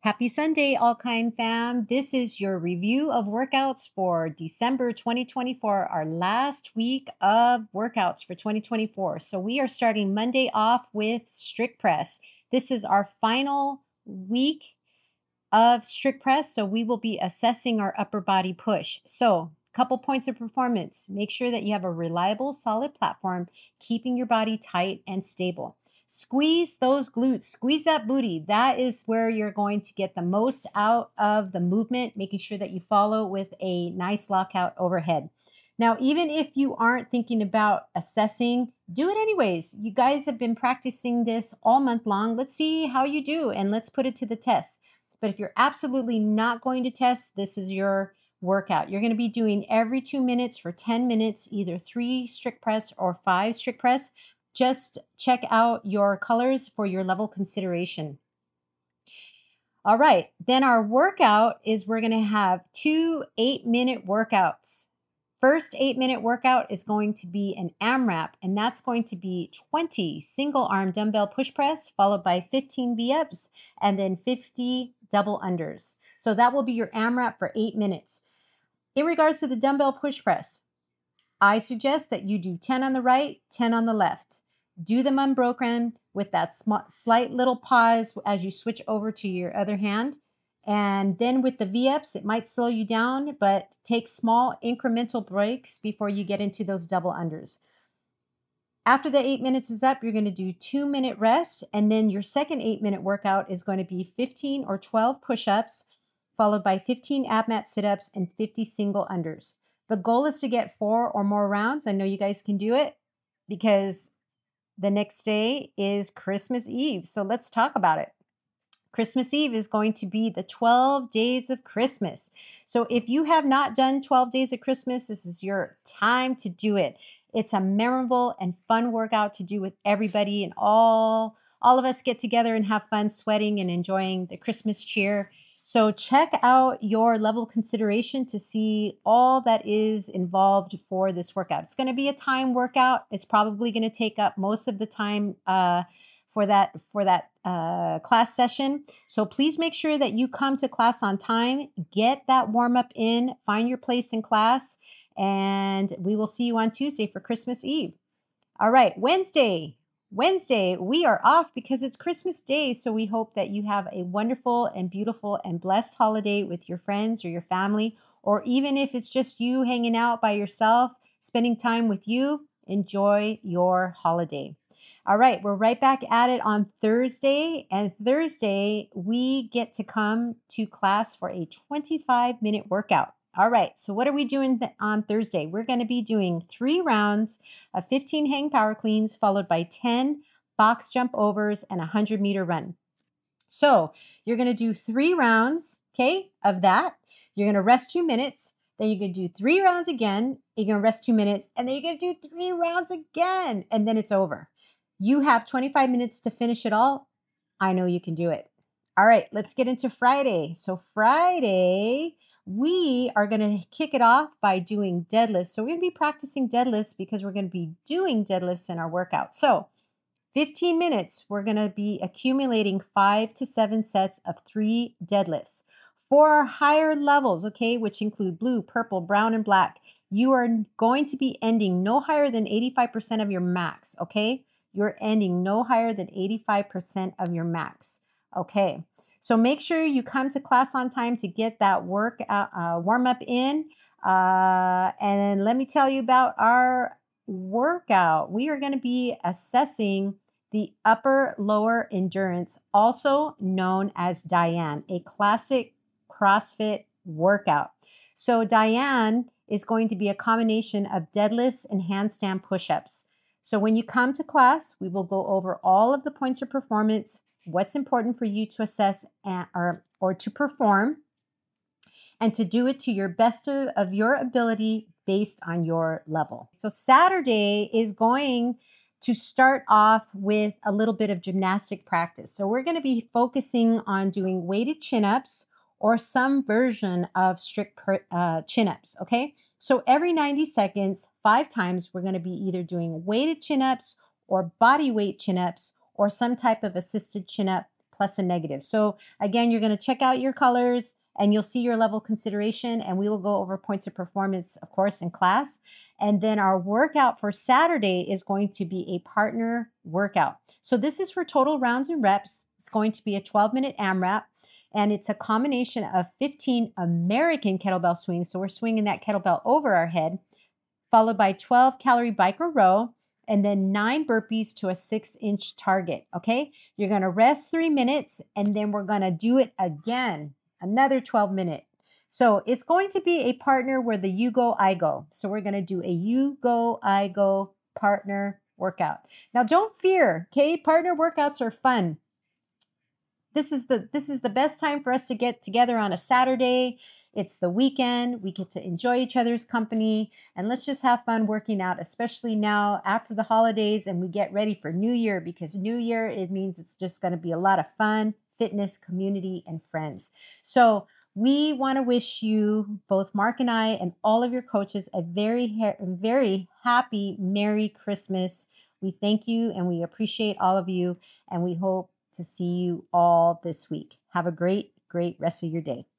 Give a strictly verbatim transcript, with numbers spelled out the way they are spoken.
Happy Sunday, All Kind fam. This is your review of workouts for December twenty twenty-four, our last week of workouts for twenty twenty-four. So we are starting Monday off with strict press. This is our final week of strict press, so we will be assessing our upper body push. So couple points of performance. Make sure that you have a reliable, solid platform, keeping your body tight and stable. Squeeze those glutes, squeeze that booty. That is where you're going to get the most out of the movement, making sure that you follow with a nice lockout overhead. Now, even if you aren't thinking about assessing, do it anyways. You guys have been practicing this all month long. Let's see how you do and let's put it to the test. But if you're absolutely not going to test, this is your workout. You're going to be doing every two minutes for ten minutes, either three strict press or five strict press. Just check out your colors for your level consideration. All right, then our workout is we're going to have two eight-minute workouts. First eight-minute workout is going to be an AMRAP, and that's going to be twenty single-arm dumbbell push press, followed by fifteen V-ups, and then fifty double unders. So that will be your AMRAP for eight minutes. In regards to the dumbbell push press, I suggest that you do ten on the right, ten on the left. Do them unbroken with that sm- slight little pause as you switch over to your other hand. And then with the V-ups, it might slow you down, but take small incremental breaks before you get into those double unders. After the eight minutes is up, you're going to do two minute rest. And then your second eight minute workout is going to be fifteen or twelve push-ups, followed by fifteen ab mat sit-ups and fifty single unders. The goal is to get four or more rounds. I know you guys can do it because the next day is Christmas Eve. So let's talk about it. Christmas Eve is going to be the twelve days of Christmas. So if you have not done twelve days of Christmas, this is your time to do it. It's a memorable and fun workout to do with everybody, and all, all of us get together and have fun sweating and enjoying the Christmas cheer. So check out your level consideration to see all that is involved for this workout. It's going to be a time workout. It's probably going to take up most of the time uh, for that for that uh, class session. So please make sure that you come to class on time. Get that warm up in. Find your place in class, and we will see you on Tuesday for Christmas Eve. All right, Wednesday. Wednesday, we are off because it's Christmas Day, so we hope that you have a wonderful and beautiful and blessed holiday with your friends or your family, or even if it's just you hanging out by yourself, spending time with you, enjoy your holiday. All right, we're right back at it on Thursday, and Thursday, we get to come to class for a twenty-five minute workout. All right, so what are we doing th- on Thursday? We're going to be doing three rounds of fifteen hang power cleans, followed by ten box jump overs and a one hundred meter run. So you're going to do three rounds, okay, of that. You're going to rest two minutes. Then you're going to do three rounds again. You're going to rest two minutes. And then you're going to do three rounds again. And then it's over. You have twenty-five minutes to finish it all. I know you can do it. All right, let's get into Friday. So Friday, we are going to kick it off by doing deadlifts. So we're going to be practicing deadlifts because we're going to be doing deadlifts in our workout. So fifteen minutes, we're going to be accumulating five to seven sets of three deadlifts. For our higher levels, okay, which include blue, purple, brown, and black, you are going to be ending no higher than eighty-five percent of your max, okay? You're ending no higher than eighty-five percent of your max, okay? So make sure you come to class on time to get that work uh, uh, warm up in. Uh, and let me tell you about our workout. We are going to be assessing the upper lower endurance, also known as Diane, a classic CrossFit workout. So Diane is going to be a combination of deadlifts and handstand push-ups. So when you come to class, we will go over all of the points of performance, what's important for you to assess and, or, or to perform, and to do it to your best of, of your ability based on your level. So Saturday is going to start off with a little bit of gymnastic practice. So we're going to be focusing on doing weighted chin-ups or some version of strict uh, chin-ups, okay? So every ninety seconds, five times, we're going to be either doing weighted chin-ups or body weight chin-ups or some type of assisted chin-up plus a negative. So again, you're going to check out your colors and you'll see your level consideration, and we will go over points of performance, of course, in class. And then our workout for Saturday is going to be a partner workout. So this is for total rounds and reps. It's going to be a twelve minute AMRAP, and it's a combination of fifteen American kettlebell swings. So we're swinging that kettlebell over our head, followed by twelve calorie bike or row, and then nine burpees to a six inch target. Okay. You're going to rest three minutes, and then we're going to do it again, another twelve minute. So it's going to be a partner where the you go, I go. So we're going to do a you go, I go partner workout. Now don't fear, okay? Partner workouts are fun. This is the this is the best time for us to get together on a Saturday. It's the weekend. We get to enjoy each other's company, and let's just have fun working out, especially now after the holidays and we get ready for New Year, because New Year, it means it's just going to be a lot of fun, fitness, community, and friends. So we want to wish you, both Mark and I and all of your coaches, a very, very happy Merry Christmas. We thank you and we appreciate all of you, and we hope to see you all this week. Have a great, great rest of your day.